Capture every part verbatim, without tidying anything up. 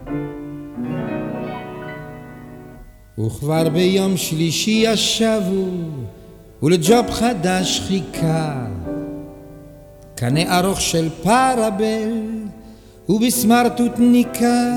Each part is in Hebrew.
וכבר ביום שלישי ישבו ולג'וב חדש חיכה קנה ארוך של פרבל ובסמרטוטניקה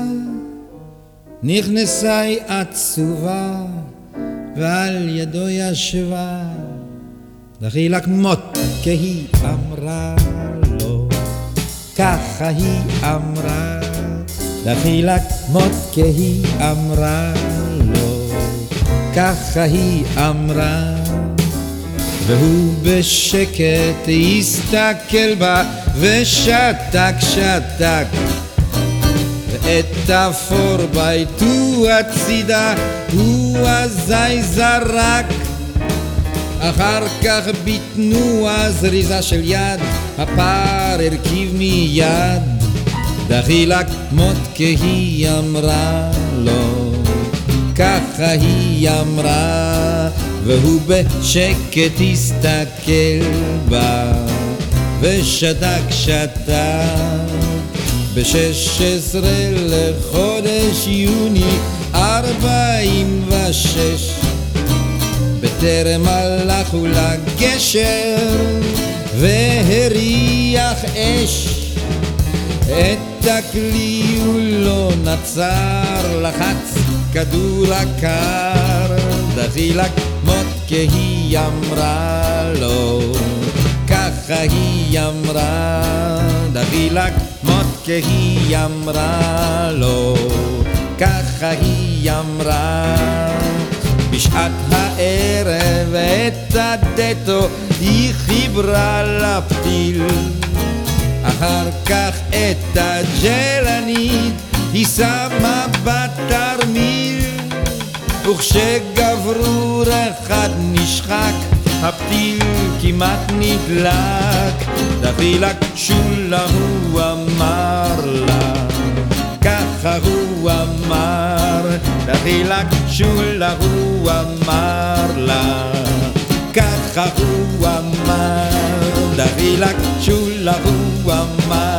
נכנסה היא עצובה ועל ידו ישבה דחילק מות כי היא אמרה לו ככה היא אמרה דחילק מות כי היא אמרה לו ככה היא אמרה והוא בשקט הסתכל בה ושתק שתק ואת אפור ביתו הצידה הוא אזי זרק אחר כך בתנועה זריזה של יד הפער הרכיב מיד דחילק מות כי היא אמרה לו ככה היא אמרה והוא בשקט הסתכל בה ושתק שתק בשש עשרה לחודש יוני ארבעים ושש בטרם הלכו לגשר והריח אש את הכלי הוא לא נצר לחץ כדור הקר דחילק מות כי היא אמרה לו ככה היא אמרה דחילק מות כי היא אמרה לו ככה היא אמרה בשעת הערב את הדטו היא חיברה לפתיל אחר כך את הג'לנית היא שמה בתרמיל וכשגברור אחד נשחק הפתיל כמעט נדלק דחילק שולה הוא אמר לה ככה הוא אמר דחילק שולה הוא אמר לה ככה הוא אמר דחילק שולה הוא אמר